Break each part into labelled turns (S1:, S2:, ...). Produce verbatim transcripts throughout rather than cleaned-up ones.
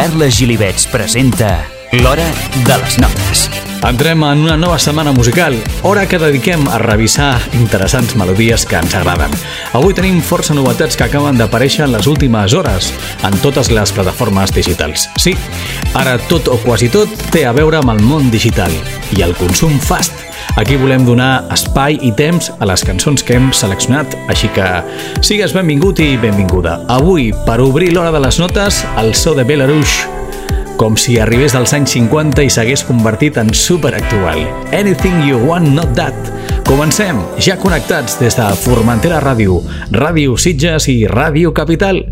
S1: Carles Gilivets presenta l'Hora de les Notes.
S2: Entrem en una nova setmana musical, hora que dediquem a revisar interessants melodies que ens agraden. Avui tenim força novetats que acaben d'aparèixer en les últimes hores en totes les plataformes digitals. Sí, ara tot o quasi tot té a veure amb el món digital i el consum fast. Aquí volem donar espai i temps a les cançons que hem seleccionat, així que sigues benvingut i benvinguda. Avui, per obrir l'Hora de les Notes, el so de Belarus, com si arribés dels anys cinquanta i s'hagués convertit en superactual. Anything You Want Not That. Comencem, ja connectats des de Formentera Ràdio, Ràdio Sitges i Ràdio Capital.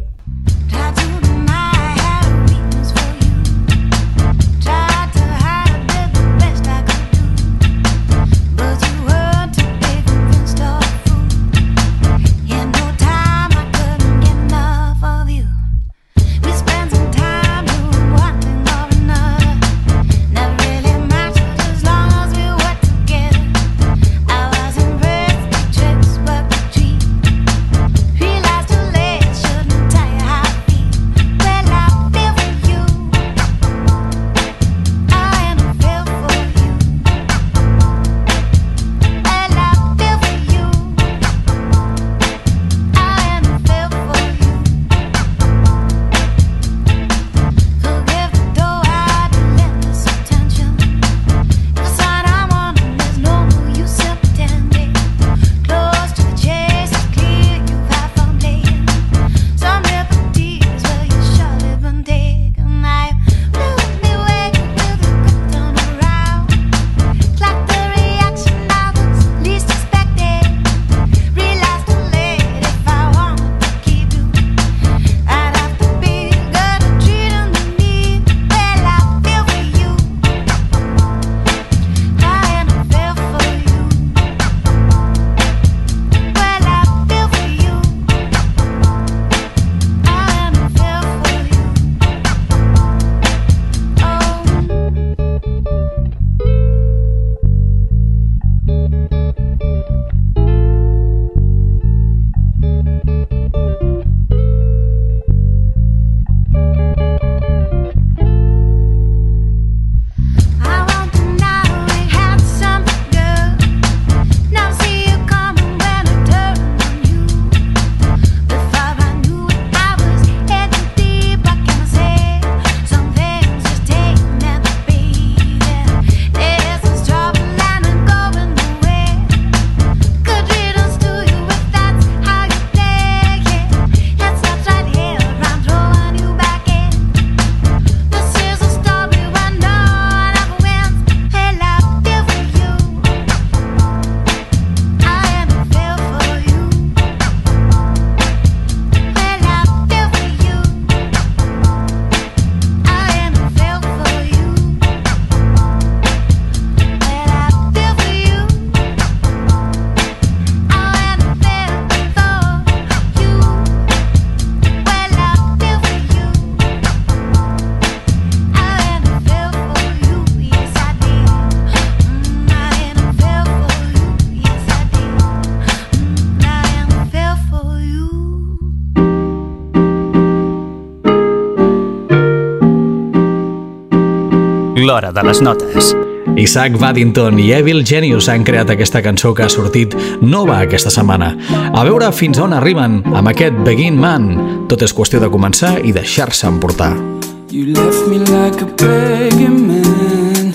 S1: L'Hora de les Notes.
S2: Isaac Waddington i Evil Genius han creat aquesta cançó que ha sortit nova aquesta setmana. A veure fins on arriben amb aquest Begin Man. Tot és qüestió de començar i deixar-se emportar.
S3: You left me like a begging man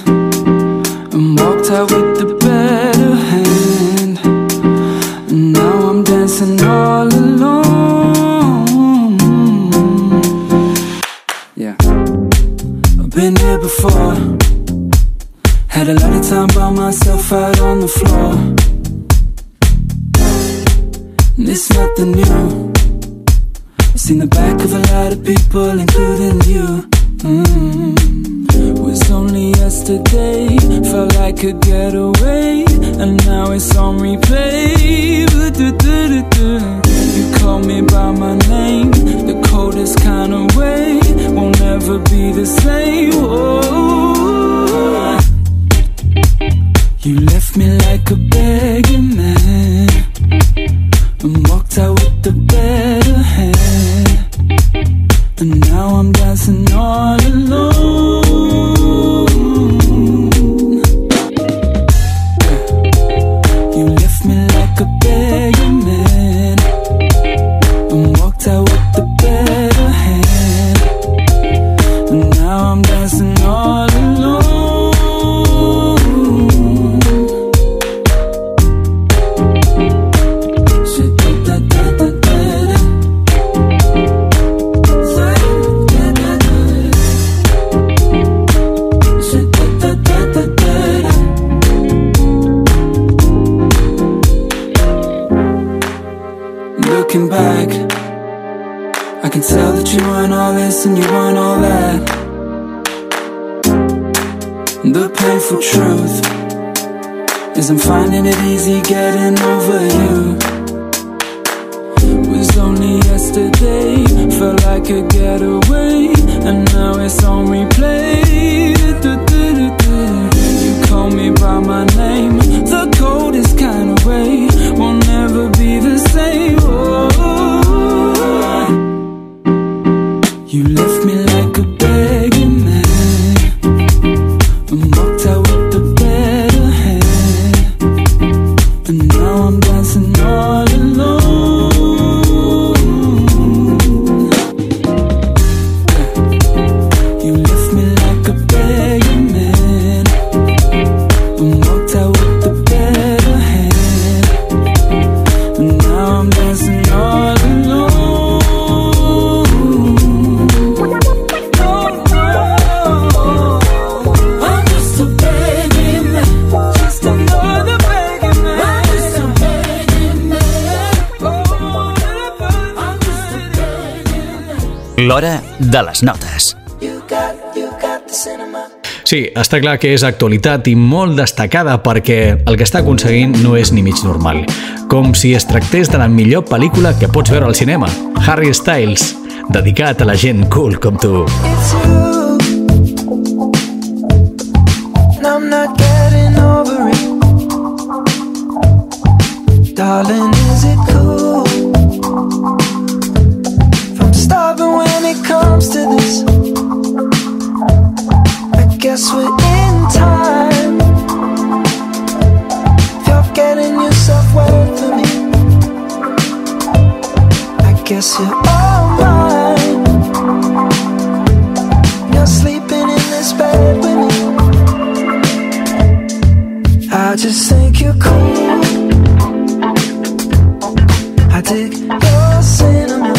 S3: and walked out with the better hand, and now I'm dancing all alone. Yeah, I've been here before. Had a lot of time by myself out on the floor. And it's nothing new. I've seen the back of a lot of people, including you. Mm. It was only yesterday, felt like a getaway, and now it's on replay. You called me by my name, the coldest kind of way, won't ever be the same. Oh. You left me like a begging man and walked out with the better hand, and now I'm dancing all all alone. You left me like a begging man and walked out with the better hand, and now I'm dancing all alone. Looking back, I can tell that you weren't all this and you weren't all that. The painful truth is I'm finding it easy getting over you. It was only yesterday, felt like a getaway, and now it's on replay. You call me by my name, the coldest kind of way, will never be the same. Oh, you left me like a begging man and walked out with the better hand, and now I'm dancing all alone. You left me like a begging man and walked out with the better hand, and now I'm dancing all alone. I'm just a begging man, just another begging man. I'm just a begging man. Oh, I'm just a begging man.
S1: L'hora de les notes.
S3: You got, you got the cinema.
S2: Sí, està clar que és actualitat i molt destacada perquè el que està aconseguint no és ni mig normal. Com si es tractés de la millor pel·lícula que pots veure al cinema. Harry Styles, dedicat a la gent cool com tu.
S3: It's you, and I'm not getting over it. Darling, is it cool if I'm stubborn when it comes to this? I guess we're in time. If you're getting yourself wet for me, I guess you're all mine. You're sleeping in this bed with me. I just think you're cool. I dig your cinnamon.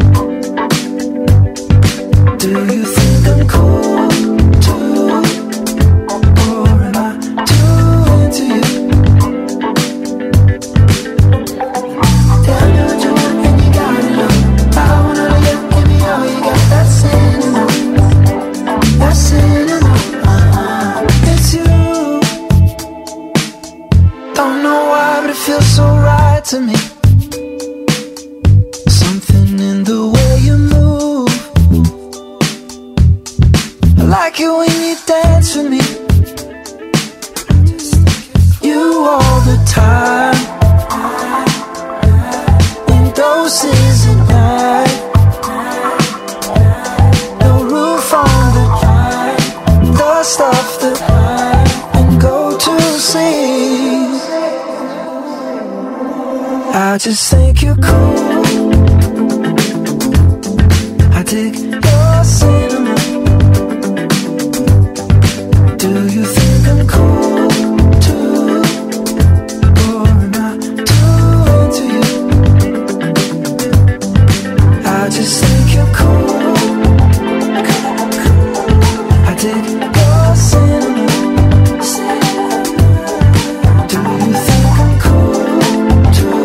S3: Do you think I'm cool too? Or am I too into you? Tell me what you want and you got it all. I wanna know you, give me all you got. That cinnamon, that cinnamon, uh-huh. It's you. Don't know why, but it feels so right to me. Something in the way you move. I like it when you dance with me. You all the time, in doses and night. No roof on the drive, the stuff that I and go to sleep. I just think you're cool. I dig your cinnamon. Do you think I'm cool too? Or am I too into you? I just think you're cool. I dig your cinnamon. Do you think I'm cool too?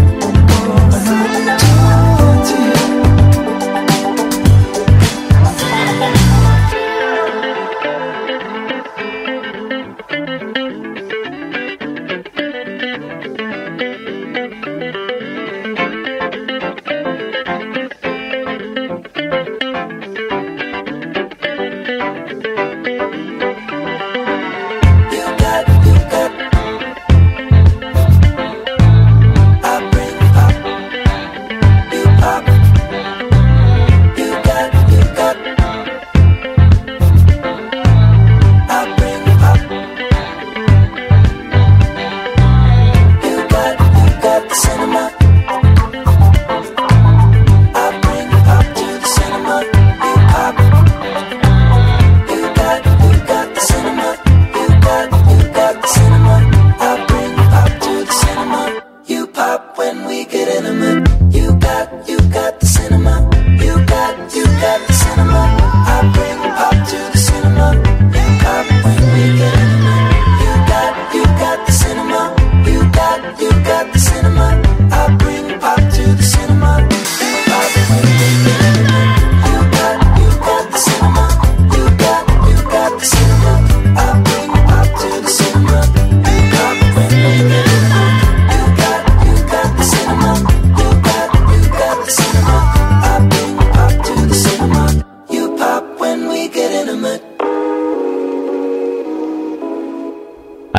S3: Or am I too into you?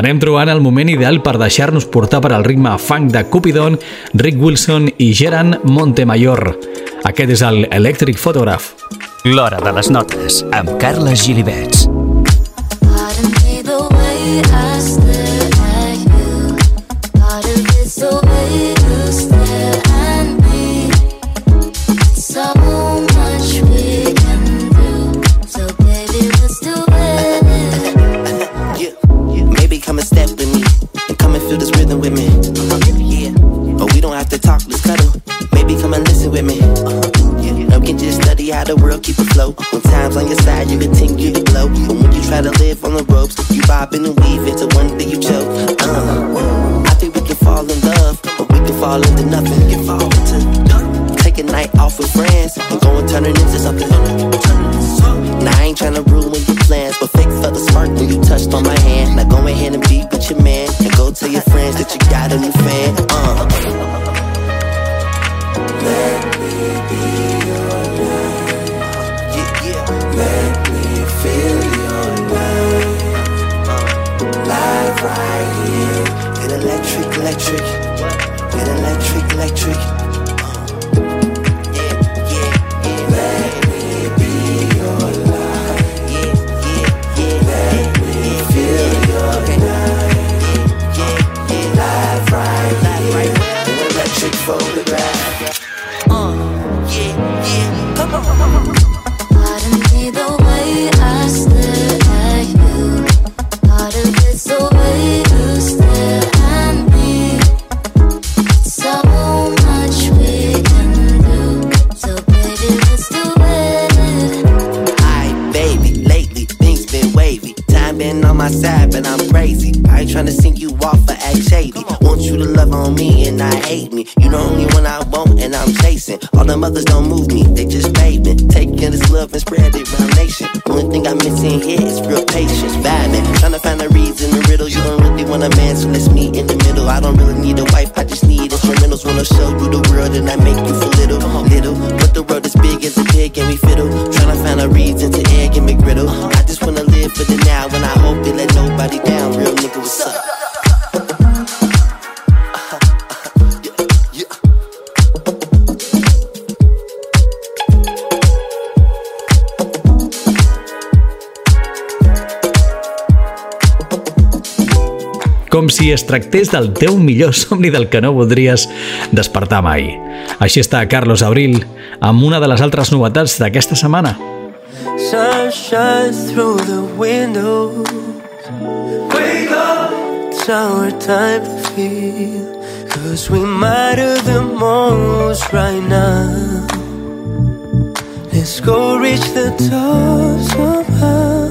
S2: Anem trobant el moment ideal per deixar-nos portar per al ritme funk de Cupidon, Rick Wilson i Geran Montemayor. Aquest és el Electric Photograph.
S1: L'Hora de les Notes, amb Carles Gilibets.
S4: How the world keep afloat. When times on your side, you continue to glow. But when you try to live on the ropes, you bob and weave into one thing you choke. Uh, I think we can fall in love, but we can fall into nothing. Can fall into take a night off with friends and go and turn it into something. Now I ain't tryna ruin your plans, but fake felt the spark when you touched on my hand. Now go ahead and be with your man and go tell your friends that you got a new fan. Uh. Let me be your light. Yeah, yeah. Let me feel your light. Live right here. Get electric, electric. Get electric, electric. Yeah, yeah, yeah. Let me be your light. Yeah, yeah, yeah. Let me feel your light. Yeah, yeah, yeah. Live right here. Get electric photograph.
S5: Pardon me the way I stare at you. Part of it's the way you stare at me. So much we can do. So baby, let's do it.
S4: Aight, baby, lately things been wavy. Time been on my side, but I'm crazy. I ain't tryna sink you off or act shady. Want you to love on me and not hate me. You the only one I want and I'm chasing. All them others don't move me, they just pavement. Taking this love and spread it around nation. Only thing I'm missing here is real patience. Vibing, tryna find a reason, a riddle. You don't really want a man, so let's meet in the middle. I don't really need a wife, I just need instrumentals. Wanna show you the world and I make you feel little, little. But the world is big as a pig and we fiddle. Tryna find a reason to egg and McGriddle. I just wanna live for the now and I hope they let nobody down. Real nigga, what's up?
S2: Com si es tractés del teu millor somni del que no voldries despertar mai. Així està Carlos Abril amb una de les altres novetats d'aquesta setmana.
S6: Sun shines through the window. Wake up, it's our time to feel. Cause we matter the most right now. Let's go reach the top somehow.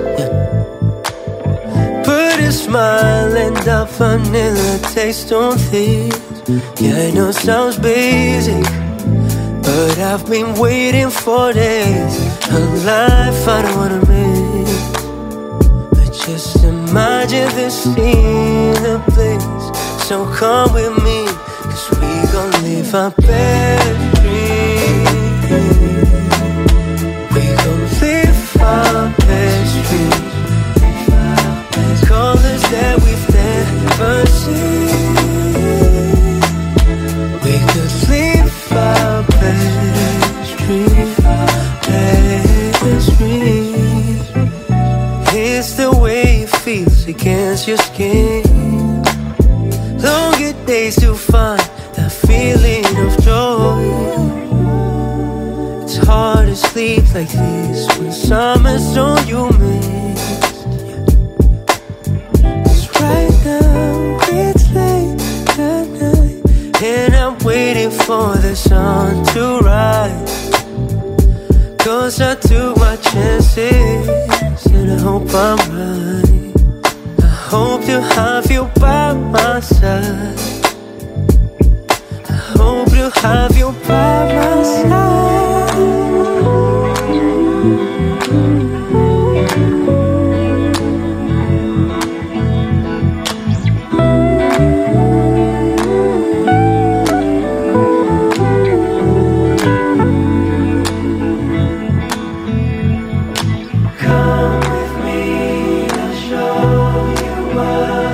S6: Put a smile and a vanilla taste on things. Yeah, I know it sounds basic, but I've been waiting for this. A life I don't wanna miss. But just imagine this scene, the place. So come with me, cause we gon' live our best dreams. We gon' live our best dreams. Colors that we've never seen. We could live our best dream, best dream. It's the way it feels against your skin. Longer days to find that feeling of joy. It's hard to sleep like this when summer's on you miss. Right now it's late at night and I'm waiting for the sun to rise. Cause I took my chances and I hope I'm right. I hope to have you by my side. I hope to have you by my side. Come with me, I'll show you what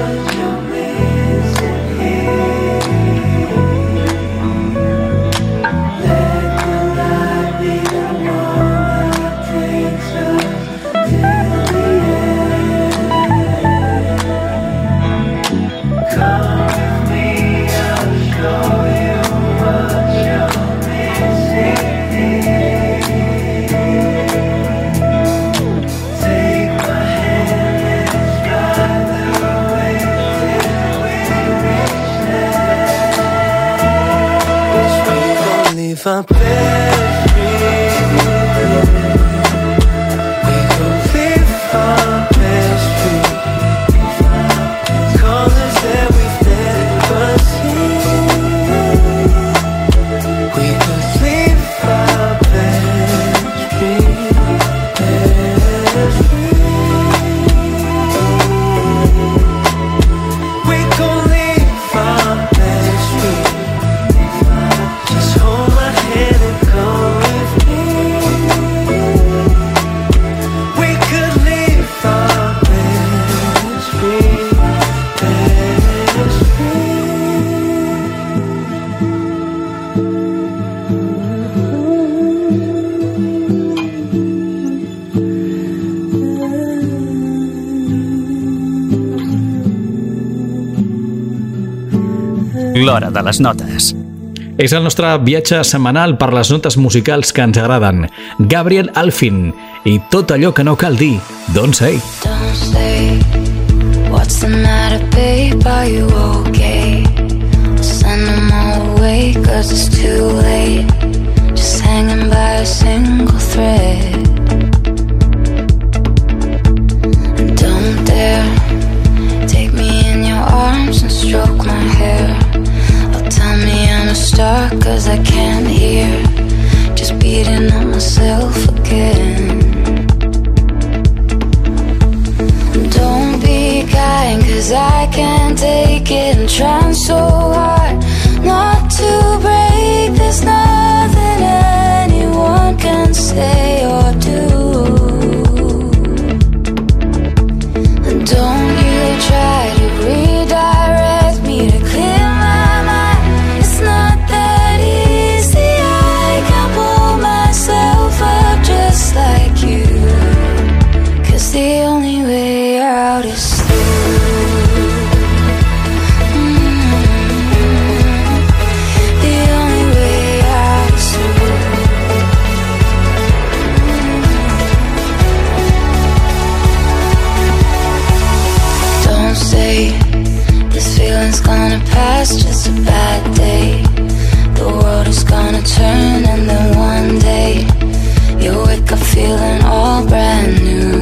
S6: live our best dream. We gon' live our best dream. Colors that we've never seen. We could live our best dream. Best dream. We gon' live our best dream. Just hold my hand and go with me. We could live our best dream. Best
S1: L'hora de les notes.
S2: És el nostre viatge setmanal per les notes musicals que ens agraden. Gabriel Alfin i tot allò que no cal dir. Don't say.
S5: Don't say, what's the matter, babe? Are you okay? I'll send them all away, cause it's too late. Just hanging by a single thread. Don't dare take me in your arms and stroke my hair. Tell me I'm a star, cause I can't hear. Just beating on myself again. Don't be kind, cause I can't take it. I'm trying so hard not to break. There's nothing anyone can say or do. And don't you try to redirect me to clear my mind. It's not that easy. I can't pull myself up just like you. Cause the only way out is through. Mm-hmm. The only way out is through. Mm-hmm. Don't say this feeling's gonna pass, just a bad day. The world is gonna turn and then one day you'll wake up feeling all brand new.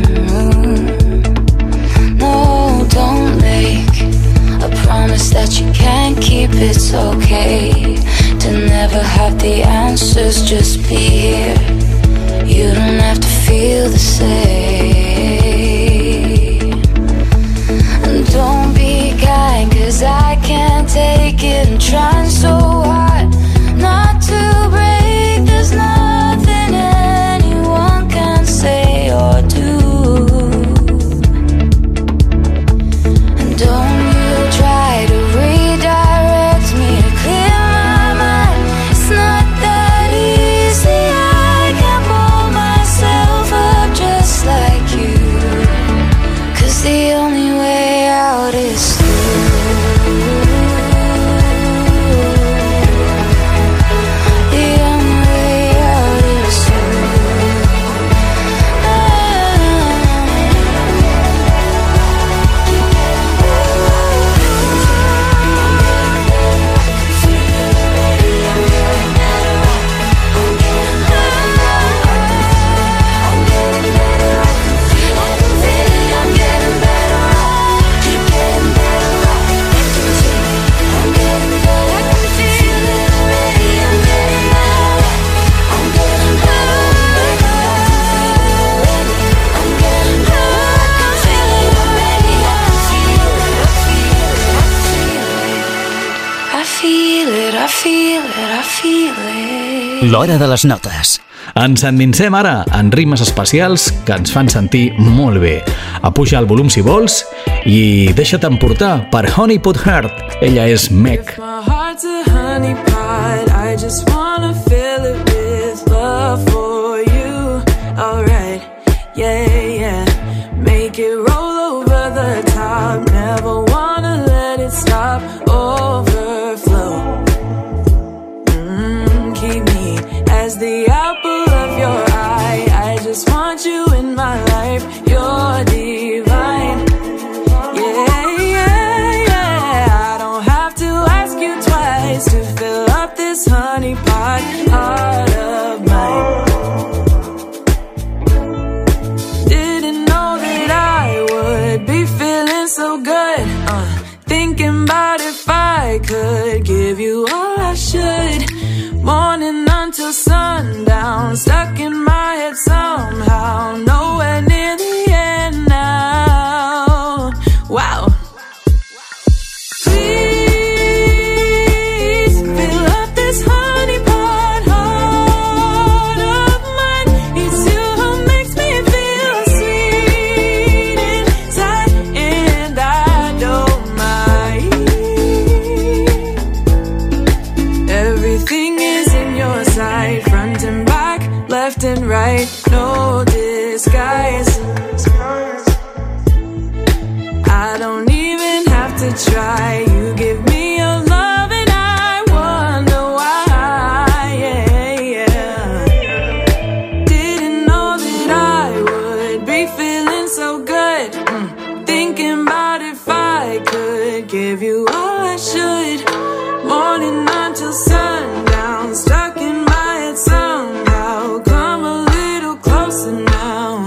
S5: No, don't make a promise that you can't keep. It's okay to never have the answers, just be here. You don't have to feel the same. And don't be kind, cause I can't take it. I'm trying so hard not to break. There's nothing anyone can say or do. And don't you try to redirect me to clear my mind. It's not that easy. I can't pull myself up just like you. Cause the only way out is through. The only way out is
S1: L'hora de les notes.
S2: Ens endinsem ara en rimes especials que ens fan sentir molt bé. Apuja el volum si vols i deixa't emportar per Honey Pot Heart. Ella és Meg.
S3: My heart's a honey pot. I just wanna fill it with love for you. Alright, yeah, yeah. Make it roll over the top. Never wanna let it stop. Overflow. Mm, keep me as the apple of your eye. I just want you in my life. You're divine. Yeah, yeah, yeah. I don't have to ask you twice to fill up this honey pot. about if I could give you all I should. Morning until sundown, stuck in my head somehow, nowhere near the end now. Wow. Please fill up this honey pot heart of mine. It's you who makes me feel sweet inside, and I don't mind. Everything is in your sight, front and back, left and right, no disguise. I don't even have to try. You give me your love and I wonder why. Yeah, yeah. Didn't know that I would be feeling so good. Mm. Thinking about if I could give you all I should. Morning until sundown, stuck in my head somehow. Come a little closer now.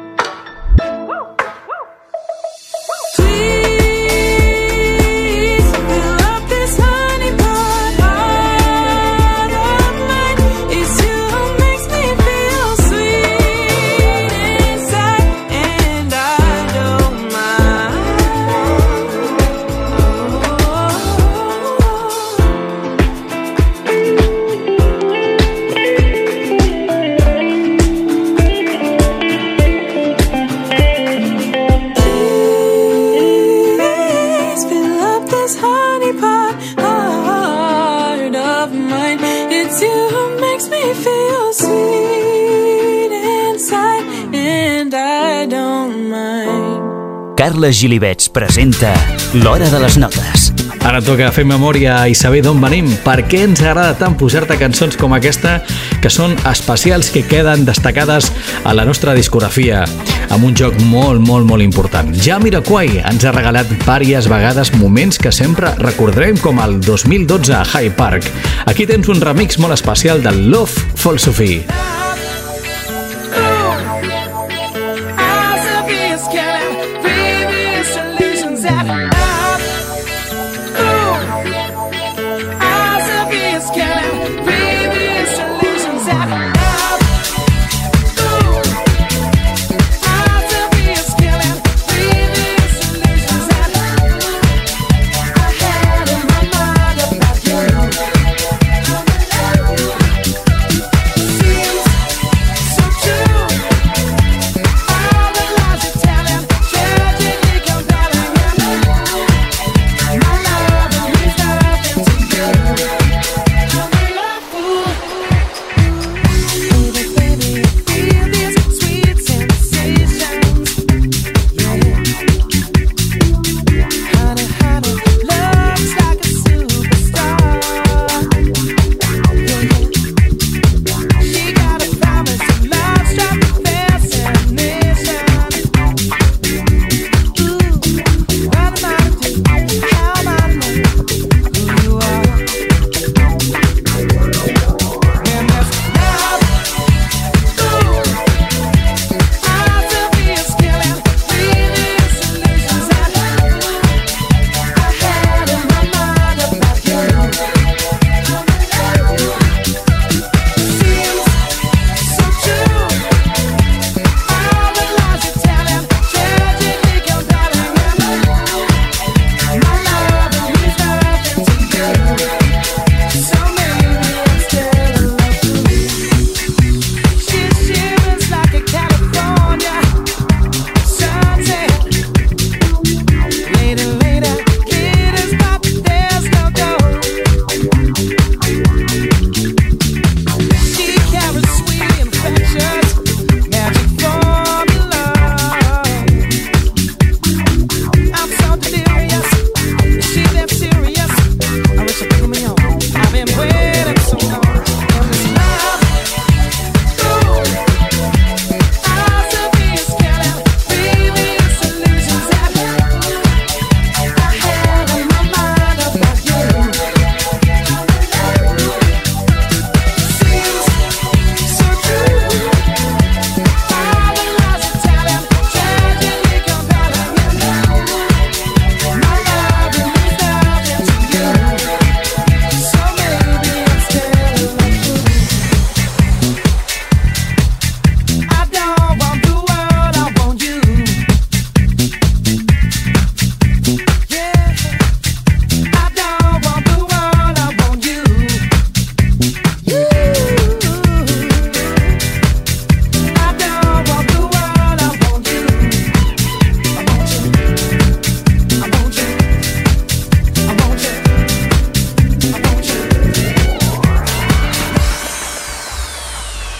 S3: Please fill up this honey pot heart of mine. It's you who makes me feel sweet inside, and I don't mind. Please fill up this honey pot heart of mine. It's you who makes me feel sweet inside, and I don't mind.
S1: Carles Gilivets presenta L'Hora de les Notes.
S2: Ara toca fer memòria i saber d'on venim, per què ens agrada tant posar-te cançons com aquesta, que són especials, que queden destacades a la nostra discografia, amb un joc molt, molt, molt important. Jamiroquai ens ha regalat vàries vegades moments que sempre recordarem, com el dos mil dotze a Hyde Park. Aquí tens un remix molt especial del Love Philosophy.
S3: Seems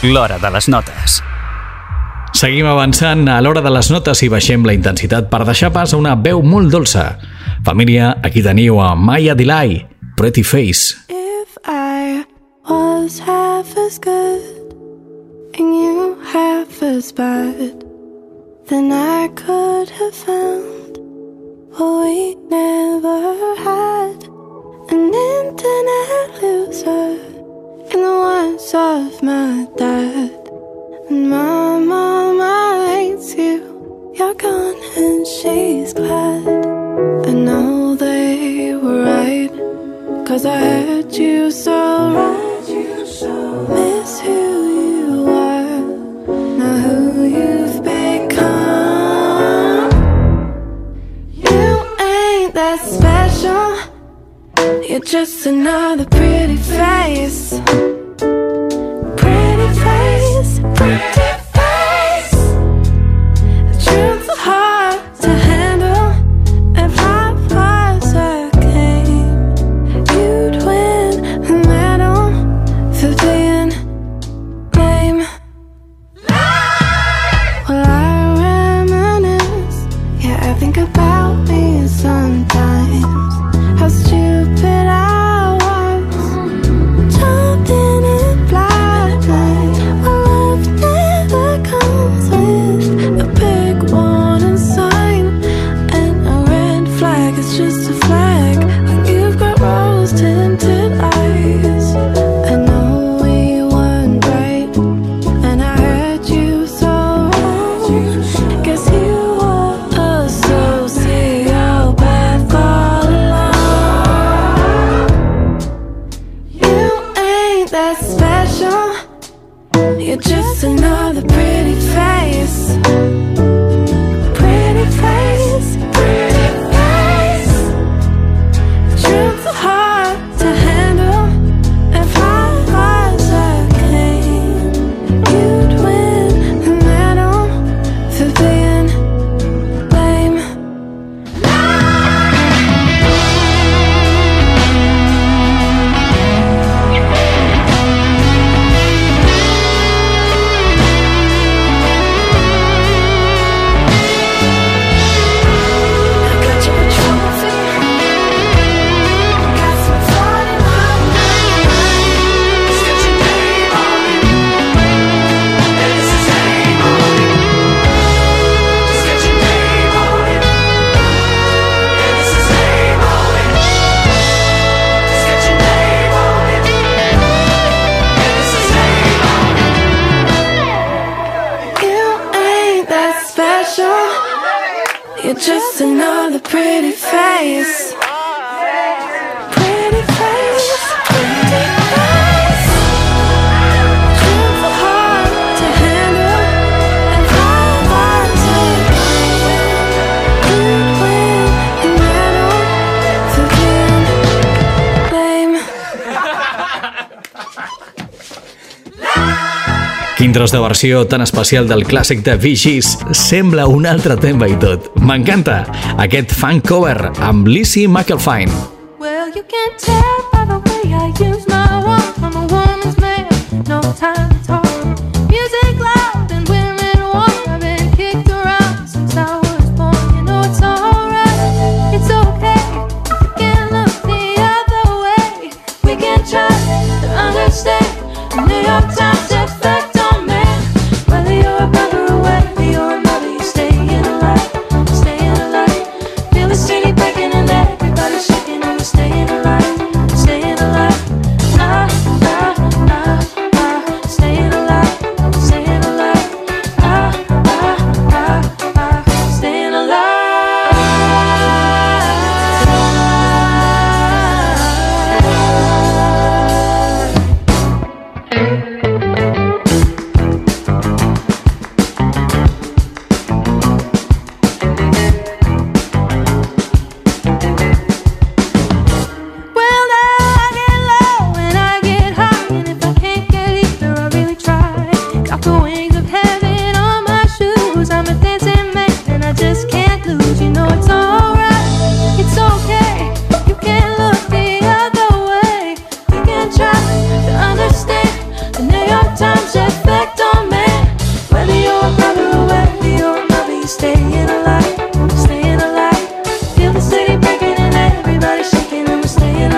S1: l'hora de les notes.
S2: Seguim avançant a l'hora de les notes i baixem la intensitat per deixar pas a una veu molt dolça. Família, aquí teniu a Maya Delay, Pretty Face.
S7: If I was half as good and you half as bad, then I could have found what we never had. An internet loser, in the words of my dad. And my mama hates you, you're gone and she's glad. I know they were right, cause I heard you so right. Miss who you were, now who you've become. You ain't that special, you're just another pretty face. Pretty face, pretty face. The truth's hard to handle. If I was a king, you'd win a medal for being lame. Well, I reminisce, yeah, I think about me sometimes. How stupid I was, jumping in blind light. Well, love never comes with a big warning sign, and a red flag is just a flag when you've got rose-tinted eyes. I know we weren't right, and I heard you so right. Guess you were a sociopath all along. You ain't that special, you're just another pretty face. Pretty face, pretty face. The truth's hard to handle. If I was a king, you'd win a medal for being lame. I got you a trophy, got some fun in my mind. It's got your name on it, and it's his name on it. It's got your name on it, and it's his name on it. It's got your name on it, and it's his name on it. You ain't that special, you're just another pretty face. Pretty face, pretty face. Truth's hard to handle. If I was a king, you'd win a medal for being lame.
S2: Quin tros de versió tan especial del clàssic de Bee Gees. Sembla un altre tema i tot. M'encanta aquest funk cover amb Lizzie McAlpine.
S7: Well, you can tell by the way I use my walk. I'm a woman's man, no time to talk. Music loud and women warm. I've been kicked around since I was born. You know it's alright, it's okay. We can look the other way. We can try to understand the New York Times effect on man. Whether you're a brother or whether you're a mother, you're staying alive, staying alive. Feel the city breaking and everybody shaking and we're staying alive, staying alive.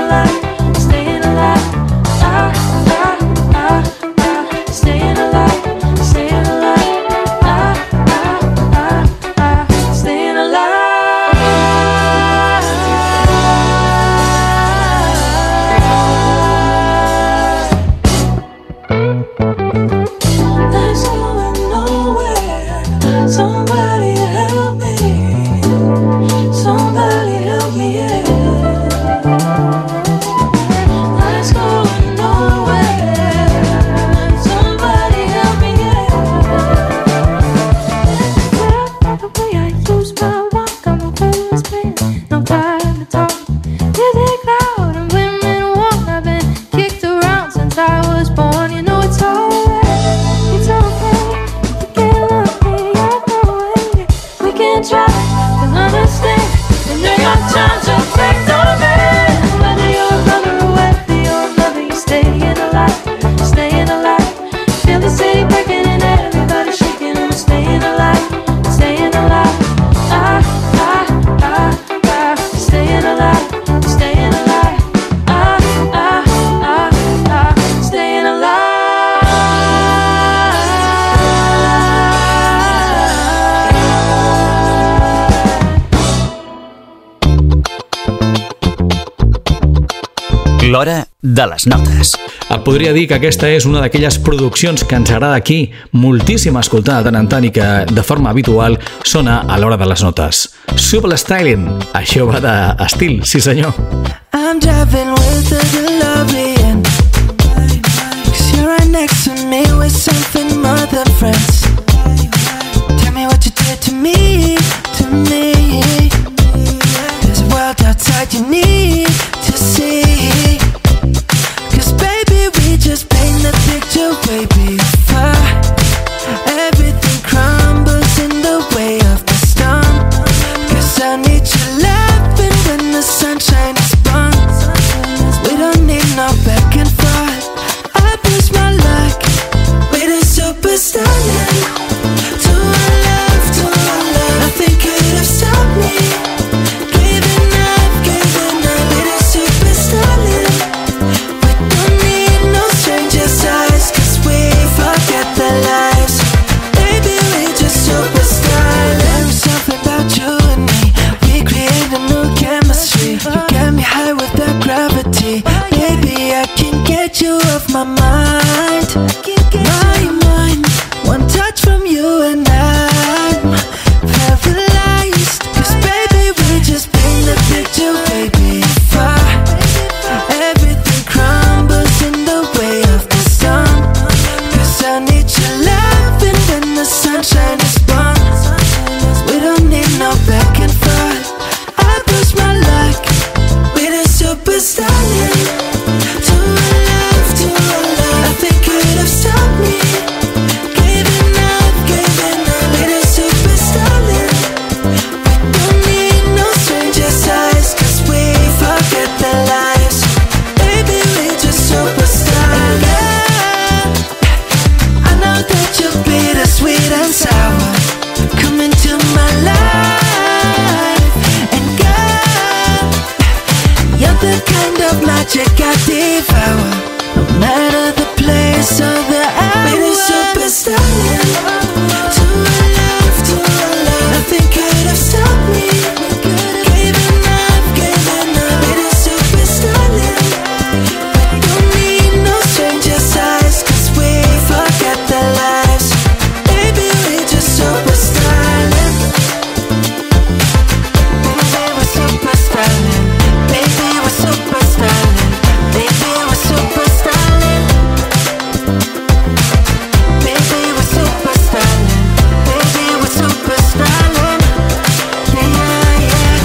S1: L'hora de les notes.
S2: Et podria dir que aquesta és una d'aquelles produccions que ens agrada aquí moltíssim escoltar de tant en tant i que de forma habitual sona a l'hora de les notes. Super Styling, això va d'estil, sí senyor.
S6: I'm driving with the DeLorean, 'cause you're right next to me with something more than friends. Tell me what you did to me, to me. There's a world outside you need to see. Just paint the picture way before everything crumbles in the way of the storm. 'Cause I need your love and when the sunshine is born, we don't need no back and forth. I push my luck with a superstar to our love, to our love. Nothing could have stopped me. Giving up, giving up with a superstar. Eyes, 'cause we forget the lies. Baby, we just superstar. There's something about you and me. We create a new chemistry. You get me high with that gravity. Baby, I can't get you off my mind. My mind. One touch from you and I'm paralyzed. 'Cause baby, we just paint the picture way before everything crumbles in the way of the sun. 'Cause I need your love and when the sunshine is born, we don't need no back and forth. I push my luck with a superstar. To our love, to our love. Nothing could have stopped me. Giving up, giving up with a superstar. We don't need no strangers' eyes, 'cause we forget the lies. Baby, we just superstar. I know that you're bittersweet and sour. Come into my life and girl, you're the kind of magic I devour. No matter the place or the hour, we're the superstar. To our love, to our love. Nothing could have stopped me. Giving up, giving up. We're the superstar. We don't need no strangers' eyes, 'cause we forget the lies. Baby, we just superstar. Baby, we're superstar. Baby, we're superstar. Baby, we're superstar. Baby, we're superstar. Baby, we're superstar. Yeah, yeah.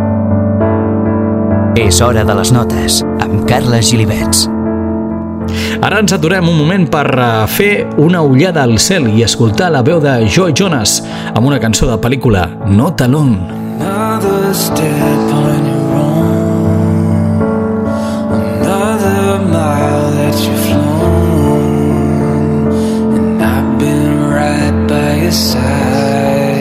S1: És hora de les notes, amb Carles Gilivets.
S2: Ara ens aturem un moment per fer una ullada al cel i escoltar la veu de Joe Jonas amb una cançó de pel·lícula, Not Alone.
S3: Another step on your own, another mile that you've flown, and I've been right by your side.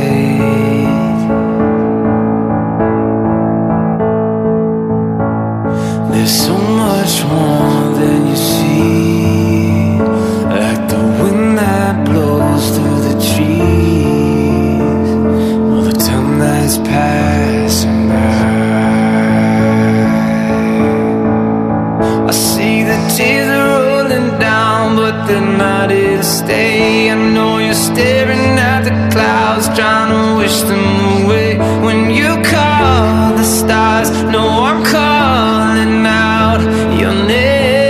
S3: There's so much more than you see, like the wind that blows through the trees, or the time that's passing by. I see the tears are rolling down, but they're not here to stay. I know you're staring at the clouds, trying to wish them away. When you call the stars, no, I'm calling out your name.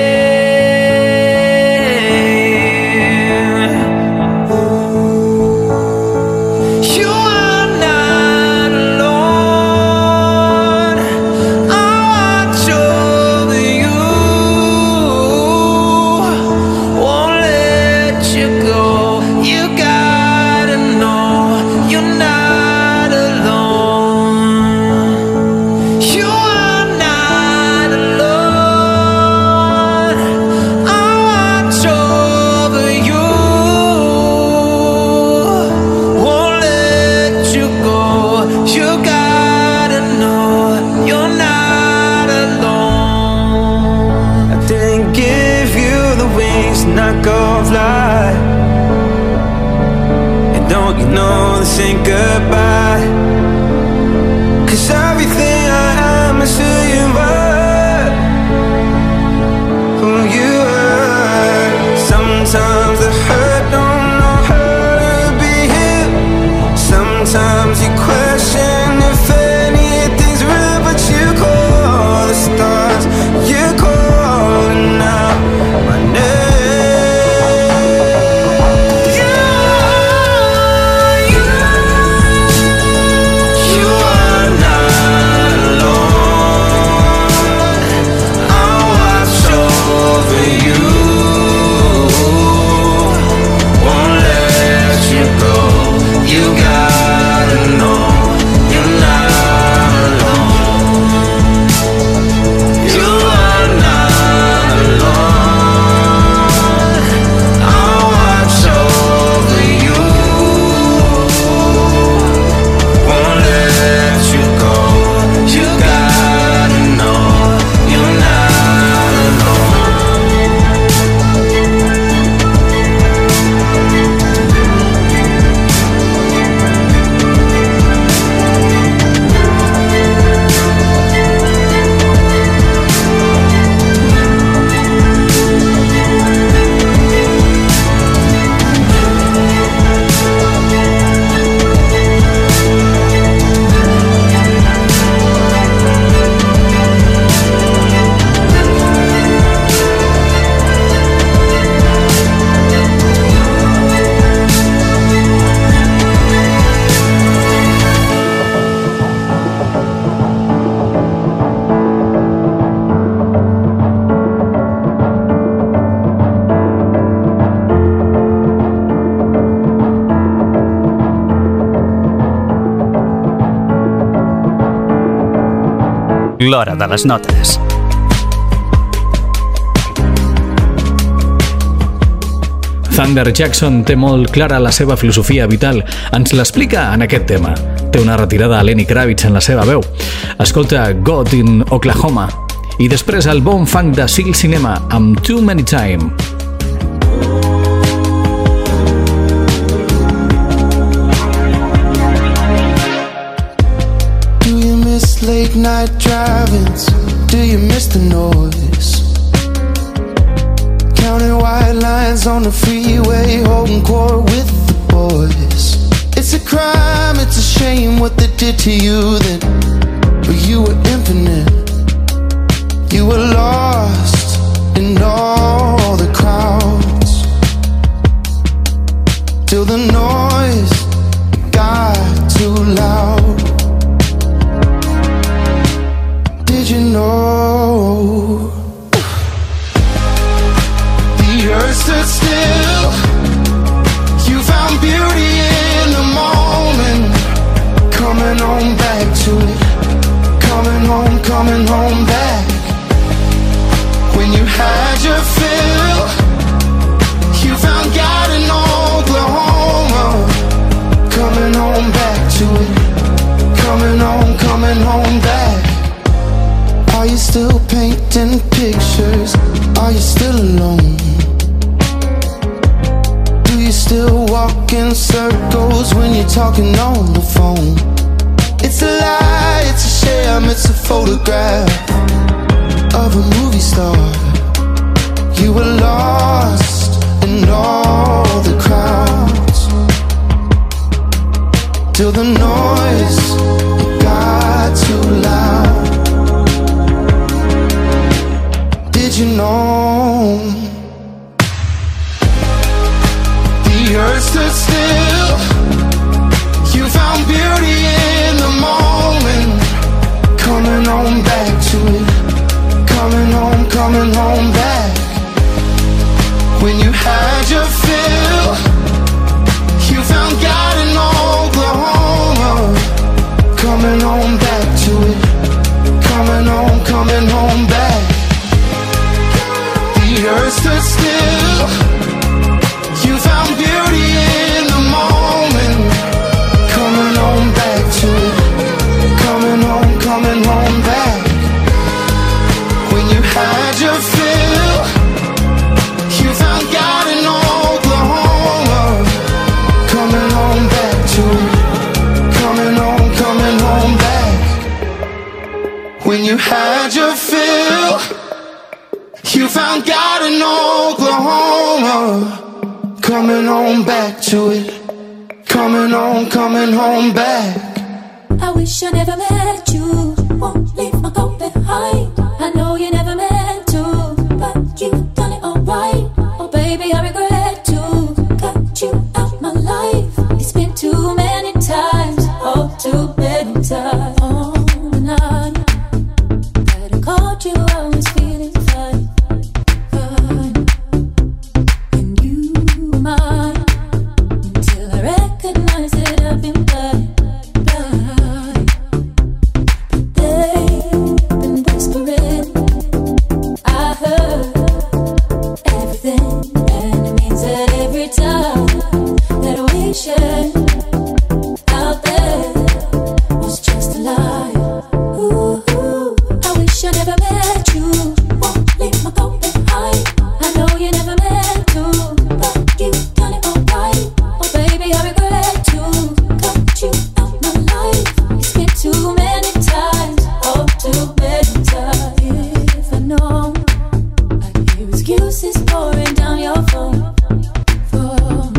S3: You are not alone. I watch over you, won't let you go. You gotta know you're not alone. You are not alone. I watch over you, won't let you go. You gotta know you're not alone. I didn't give you the wings to not go fly, and don't you know this ain't goodbye? 'Cause everything I am is who you are, who you are. Sometimes the hurt don't know how to be healed. Sometimes you question if anything's real, but you call the stars, you're calling out my name. You are, you you are not alone. I'll watch over you, won't let you go. You gotta know you're not alone. You are not alone. I'll watch over you, won't let you go. You gotta know you're not alone.
S1: L'hora de les notes.
S2: Thunder Jackson té molt clara la seva filosofia vital. Ens l'explica en aquest tema. Té una retirada a Lenny Kravitz en la seva veu. Escolta God in Oklahoma i després el bon funk de Seal Cinema amb Too Many Time.
S8: Do you miss late night drivings? Do you miss the noise? Counting white lines on the freeway, holding court with the boys. It's a crime, it's a shame what they did to you then. But you were infinite, you were lost in all the crowds, till the noise got too loud. Did you know the still walk in circles when you're talking on the phone. It's a lie, it's a sham, it's a photograph of a movie star. You were lost in all the crowds, till the noise got too loud. Did you know the earth stood still? You found beauty in the moment, coming home back to it, coming home, coming home back. When you had your fill, you found God in Oklahoma, coming home back to it, coming home, coming home back. The earth stood still. You found beauty in the moment, coming home back to it, coming home, coming home back. When you had your fill, you found God in Oklahoma, coming home back to it, coming home, coming home back. When you had your fill, you found God in Oklahoma, coming home back to it, coming home, coming home back.
S5: I wish I never met you, won't leave my coat behind. I know you never meant to, but you've done it alright. Oh baby, I regret to cut you out my life. It's been too many times, oh too many times. Oh, the night that I called you, I was feeling fine, fine. And you were mine, until I recognized that I've been blind, blind. But they've been whispering, I heard everything, and it means that every time that we shared out there was just a lie. Ooh, I wish I never met you, won't leave my coat behind. I know you never meant to, but you've done it alright. Oh baby, I regret to cut you out my life. It's been too many times, oh too many times. If I know I'd hear excuses pouring down your phone, phone.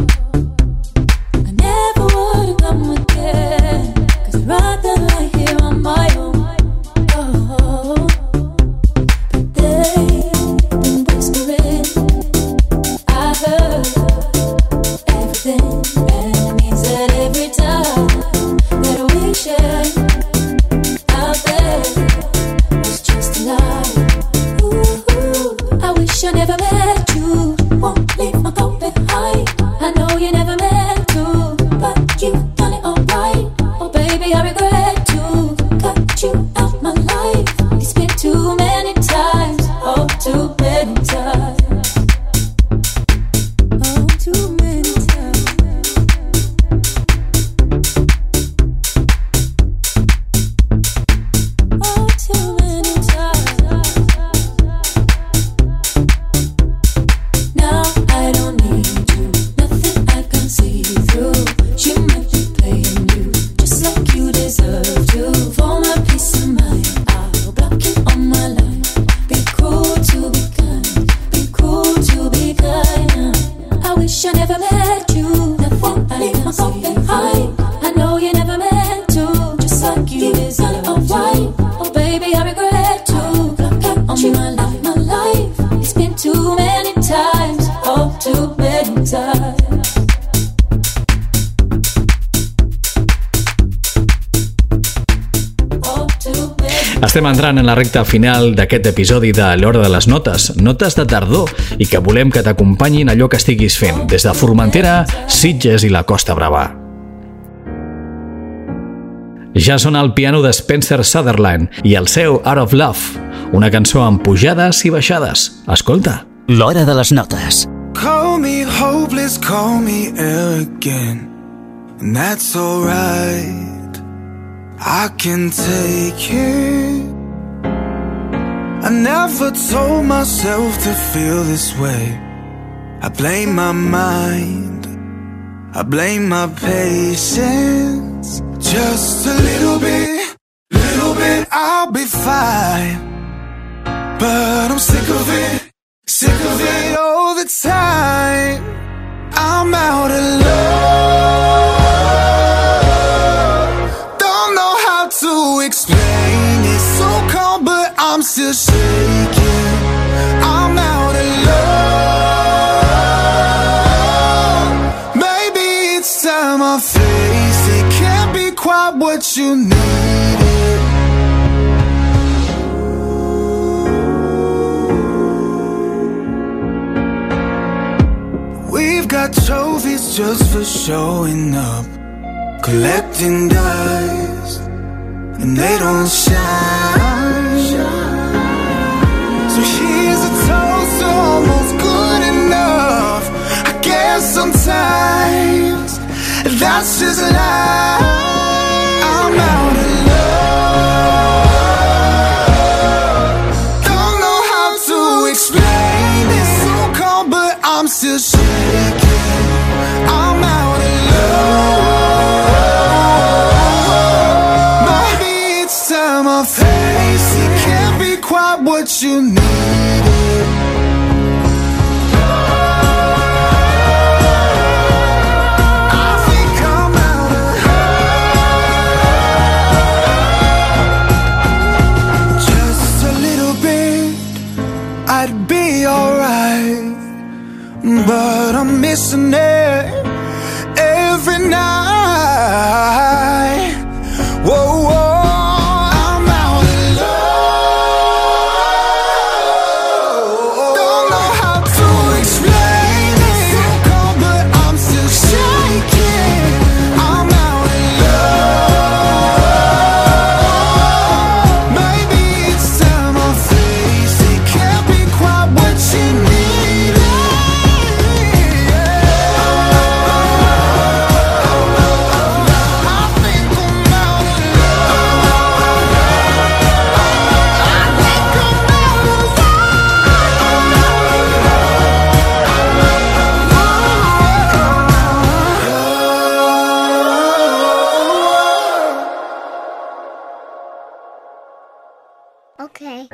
S5: I never would've come again, 'cause I'd rather lie here on my own. Oh, but they've been whispering, I heard everything, and it means that every time that we shared out there was just a lie. Ooh, I wish I never met you, won't leave my coat behind. I know you never meant to, but you've done it alright. Oh baby, I regret to cut you out my life. It's been too many times, oh too many times, oh too many times. Oh, too many times. Now I don't need you, nothing I can see through. You might be playing you, just like you deserve to. For my peace of mind, I'll block you on my line. Be cruel to be kind, be cruel to be kind. I wish I never met you, nothing I leave my coat behind. I know you never meant to, just like you done it alright. Oh baby, I regret to block out on my life, my life. It's been too many times, oh too many times. Oh, too many.
S2: Estem entrant en la recta final d'aquest episodi de l'Hora de les Notes, notes de tardor, i que volem que t'acompanyin allò que estiguis fent, des de Formentera, Sitges i la Costa Brava. Ja sona el piano de Spencer Sutherland i el seu Out of Love, una cançó amb pujades i baixades. Escolta.
S1: L'Hora de les Notes.
S9: Call me hopeless, call me arrogant, and that's alright. I can take it. I never told myself to feel this way. I blame my mind. I blame my patience. Just a little bit, little bit, I'll be fine. But I'm sick of it, sick of it all the time. I'm out of love. Don't know how to explain it. So calm, but I'm still shaking. I'm out of love. Maybe it's time I face it. Can't be quite what you needed. We've got trophies just for showing up, collecting dust, and they don't shine. So here's a toast to almost good enough. I guess sometimes that's just life. I'm out of love. Don't know how to explain it. So calm, but I'm still shaking. I'm out of love. Maybe it's time I face it. Can't be quite what you needed. I think I'm out of love. Just a little bit, I'd be alright. But I'm missing it every night. Whoa, whoa, I'm out of love. Don't know how to explain it. So calm, but I'm still shaking. I'm out of love. Maybe it's time I face it. Can't be quite what you need.
S5: Okay.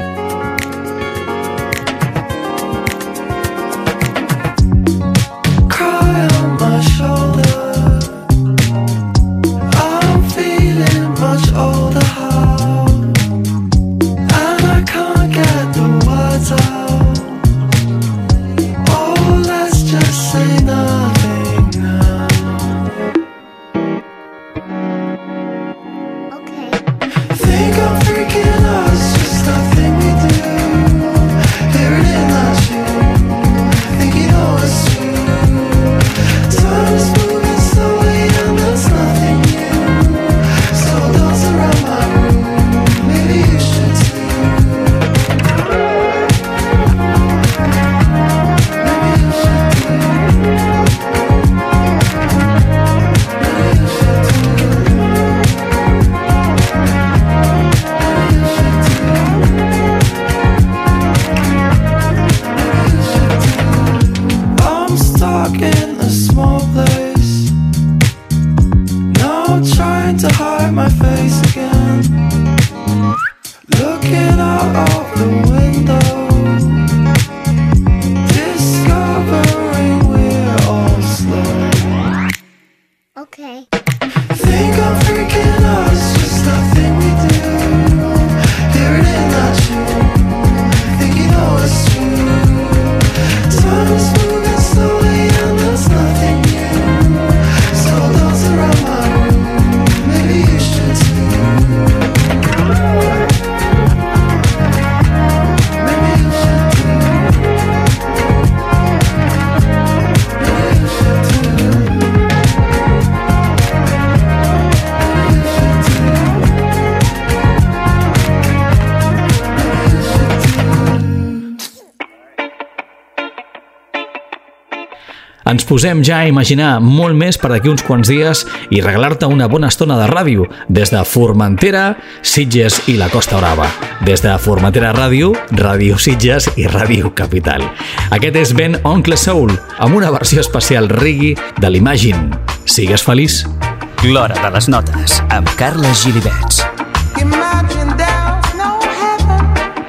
S6: Cry on my shoulder. I'm feeling much older, and I can't get the words out. Oh, let's just say nothing now.
S5: Okay.
S6: Think I'm freaking out, it's just nothing we do. Hearing it not you, think you know it's true. Time is moving slowly and there's nothing new. So dance around my room, maybe you should too. Maybe you should too. Maybe you should too. I'm stuck in a small place, now I'm trying to hide my face again. Looking out of the window, discovering we're all slow.
S5: Okay.
S6: Think I'm freaking out, it's just nothing we do. Hearing it not you, think you know it's true. Time is moving slowly and there's nothing new. So dance around my room, maybe you should too. Maybe you should too. Maybe you should too.
S2: Ens posem ja a imaginar molt més per d'aquí uns quants dies i regalar-te una bona estona de ràdio des de Formentera, Sitges i la Costa Brava. Des de Formentera Ràdio, Ràdio Sitges i Ràdio Capital. Aquest és Ben Oncle Soul, amb una versió especial reggae de l'Imagine. Sigues feliç.
S1: L'Hora de les Notes, amb Carles Gilibets.
S9: Imagine there's no heaven.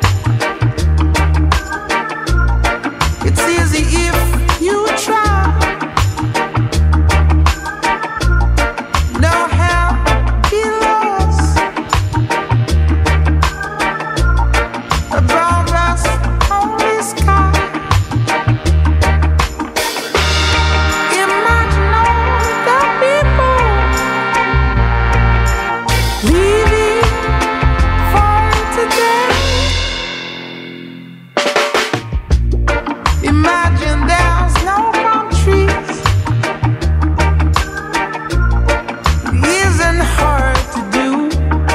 S9: It's easy if you try. No hell below us. Above us, only sky. Imagine all the people leaving for today. Imagine there's no countries. It isn't hard to do.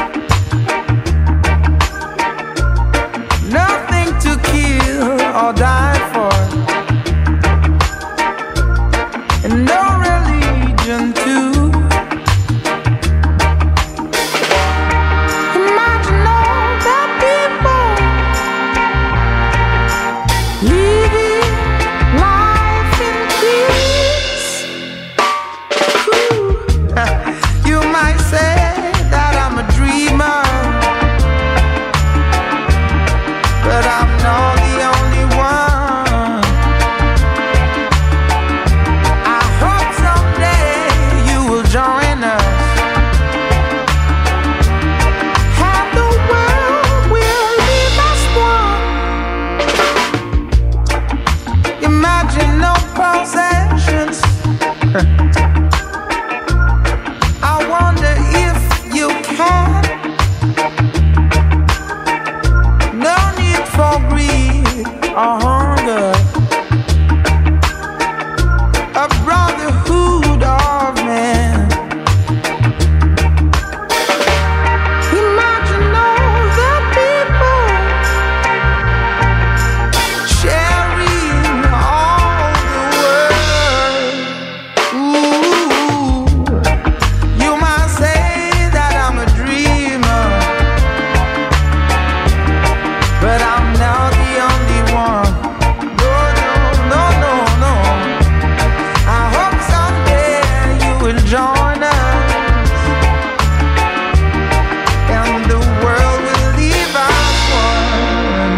S9: Nothing to kill or die for, and no religion too. Imagine all the people living life in peace. Ooh. You might say that I'm a dreamer, but I'm not the only one. I hope someday you will join us, and the world will leave us one. Imagine no possessions. I wonder if you can. No need for greed or hunger. A brotherhood of men. Imagine all the people sharing all the world. Ooh, you might say that I'm a dreamer, but I'm not the only one. No, no, no, no, no. I hope someday you will join us, and the world will leave us one.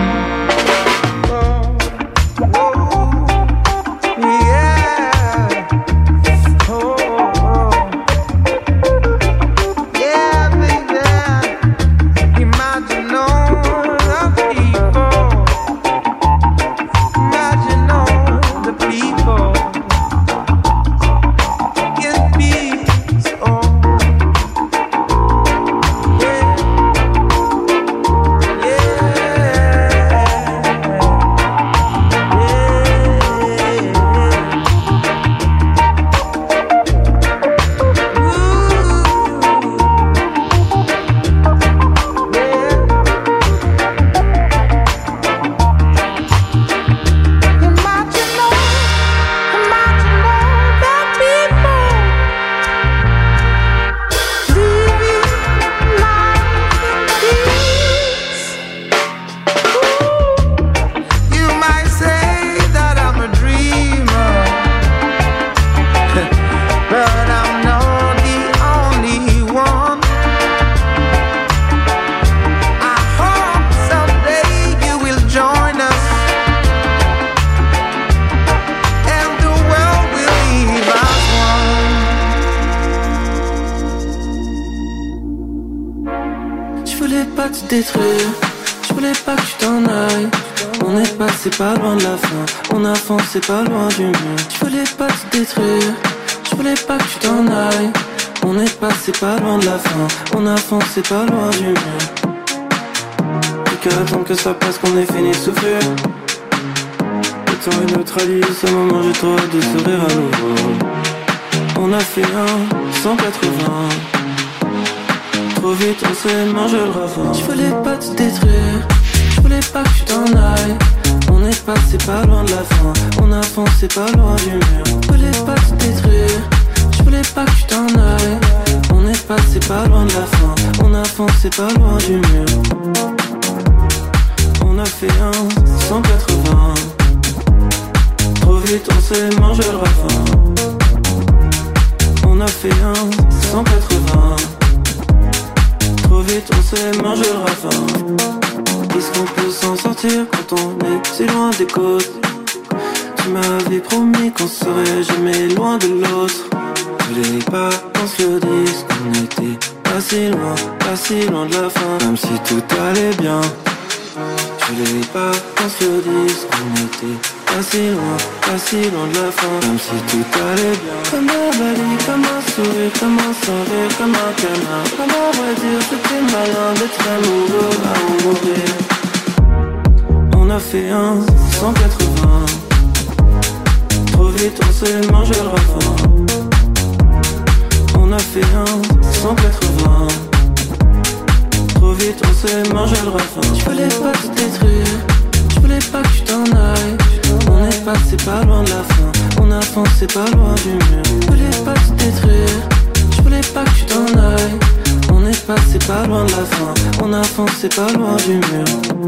S9: Oh, oh, yeah. Oh, oh. Yeah, baby. Imagine all the people. Imagine all the people in peace. Oh, yeah, Imagine all, imagine all the people living life in peace. Ooh. You might say that I'm a dreamer, but I'm not the only one. I hope someday you will join us, and the world will leave us one.
S6: Je voulais pas te détruire, je voulais pas que tu t'en ailles. On est passé pas loin de la fin, on a foncé pas loin du mur. Je voulais pas te détruire, je voulais pas que tu t'en ailles. On est passé pas loin de la fin, on a foncé pas loin du mur. Plus qu'à attendre que ça passe, qu'on ait fini de souffrir. Le temps est neutralise, à un moment j'ai trop hâte de sourire à nouveau. On a fait un cent quatre-vingts. Trop vite on s'est mangé le ravin. Je voulais pas te détruire, je voulais pas que tu t'en ailles. On est passé pas loin de la fin, on a foncé pas loin du mur. Je voulais pas te détruire, je voulais pas que tu t'en ailles. On est passé pas loin de la fin, on a foncé pas loin du mur. On a fait un cent quatre-vingts. Trop vite on s'est mangé le ravin. On a fait un cent quatre-vingts. Trop vite on s'est mangé le ravin. Est-ce qu'on peut s'en sortir quand on est si loin des côtes? Tu m'avais promis qu'on serait jamais loin de l'autre. Je voulais pas qu'on se le dise, qu'on était pas si loin, pas si loin de la fin, comme si tout allait bien. Je voulais pas qu'on se le dise, qu'on était pas si loin, pas si loin de la fin, comme si tout allait bien. Comme un bali, comme un sourire, comme un sourire, comme un câlin. Comme à vrai dire, c'était malin d'être amoureux à en mourir. On a fait un cent quatre-vingts. Trop vite on s'est mangé le ravin. On a fait un cent quatre-vingts. Trop vite on s'est mangé le ravin. Je voulais pas te détruire, je voulais pas que tu t'en ailles. On est passé pas loin de la fin, on a foncé pas loin du mur. Je voulais pas te détruire, je voulais pas que tu t'en ailles. On est passé pas loin de la fin, on a foncé pas loin du mur.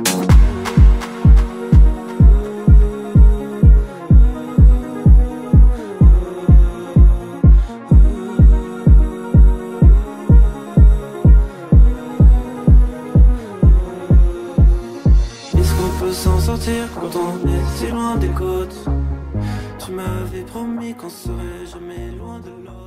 S6: Quand on est si loin des côtes, tu m'avais promis qu'on serait jamais loin de l'eau.